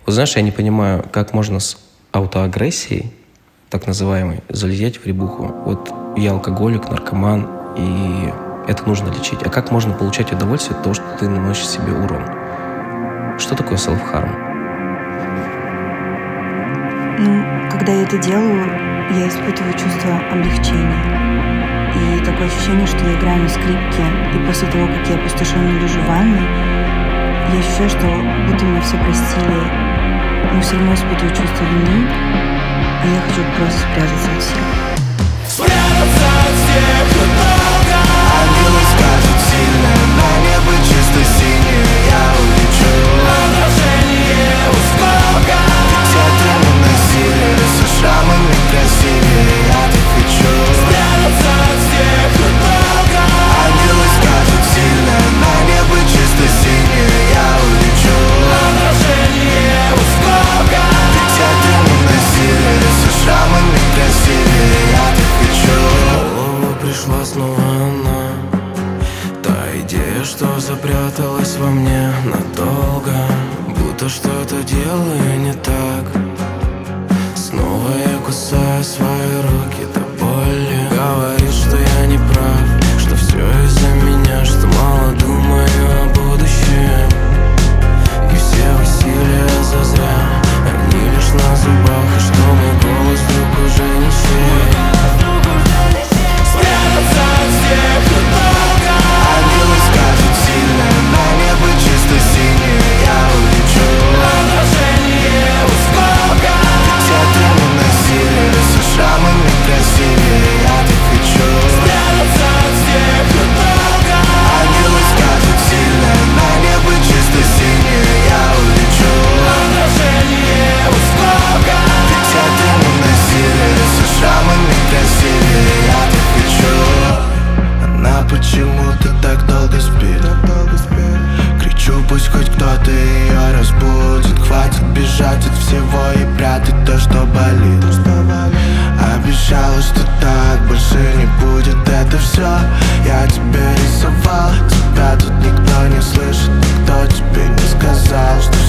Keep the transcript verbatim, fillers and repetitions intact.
Вот знаешь, я не понимаю, как можно с аутоагрессией, так называемой, залезть в рябуху. Вот я алкоголик, наркоман, и это нужно лечить. А как можно получать удовольствие от того, что ты наносишь себе урон? Что такое self-harm? Ну, когда я это делаю, я испытываю чувство облегчения. И такое ощущение, что я играю на скрипке, и после того, как я опустошенно лежу в ванной, я ощущаю, что будто меня все простили, но все равно испытываю чувство вины, а я хочу просто спрятаться от всех. Спрятаться от всех надолго. Ангелы скажут сильно, на небо чисто синее, я улечу. Отражение у скока. Где-то мы носили, со шрамами красивее, я так хочу. Спрятаться от всех надолго. Ангелы скажут сильно, на небо чисто синее, я улечу. Отражение у скока. Где-то мы носили, со шрамами красивее, я так хочу. В голову пришла снова она, та идея, что запряталась во мне надолго, будто что-то делаю не так. Снова я кусаю свои руки до боли. Говорит, что я не прав, что все из-за меня, что мало думаю о будущем. И все усилия зазря, они лишь на зубах, и что мой голос вдруг уже не чей. Спрятаться от всех надолго. Ангелы скажут сильно, на небо чисто синее, я улечу. Отражение у скока. Где-то мы носили, со шрамами красивее, я так хочу. Спрятаться от всех надолго. Ангелы скажут сильно, на небо чисто синее, я улечу. Отражение у скока. Где-то мы носили, со шрамами красивее, я так хочу. Она почему-то так долго спит, кричу, пусть хоть кто-то ее разбудит. Хватит бежать от всего и прятать то, что болит. Обещала, что так больше не будет. Это все я тебе рисовал. Тебя тут никто не слышит, никто тебе не сказал, что